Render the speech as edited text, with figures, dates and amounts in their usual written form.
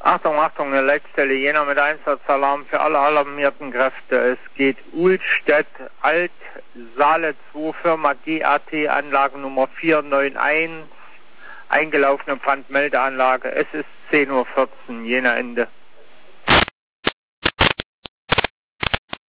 Achtung, Achtung, eine Leitstelle Jena mit Einsatzalarm für alle alarmierten Kräfte. Es geht Uhlstedt, Alt, Saale 2, Firma GAT, Anlage Nummer 491, eingelaufene Brandmeldeanlage. Es ist 10:14 Uhr, Jena Ende.